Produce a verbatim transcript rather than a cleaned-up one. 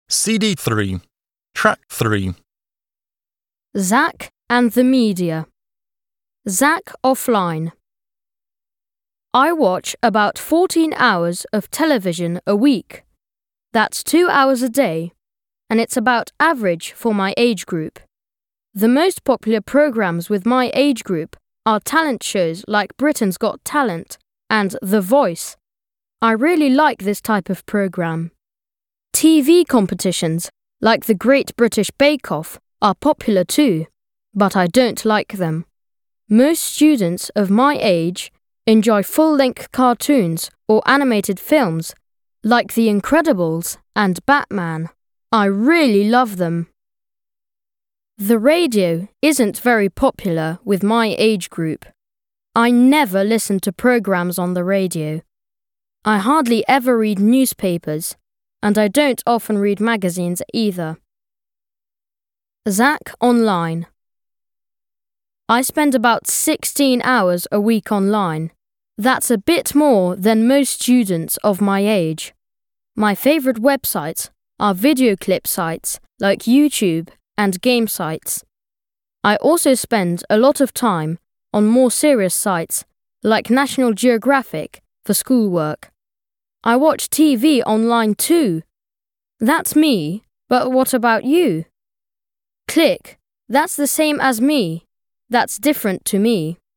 C D three, Track three. Zach and the Media. Zach Offline. I watch about fourteen hours of television a week. That's two hours a day, and it's about average for my age group. The most popular programs with my age group are talent shows like Britain's Got Talent and The Voice. I really like this type of program. T V competitions like the Great British Bake Off are popular too, but I don't like them. Most students of my age enjoy full-length cartoons or animated films like The Incredibles and Batman. I really love them. The radio isn't very popular with my age group. I never listen to programs on the radio. I hardly ever read newspapers, and I don't often read magazines either. Zach Online. I spend about sixteen hours a week online. That's a bit more than most students of my age. My favourite websites are video clip sites like YouTube and game sites. I also spend a lot of time on more serious sites like National Geographic for schoolwork. I watch T V online too. That's me, but what about you? Click, that's the same as me. That's different to me.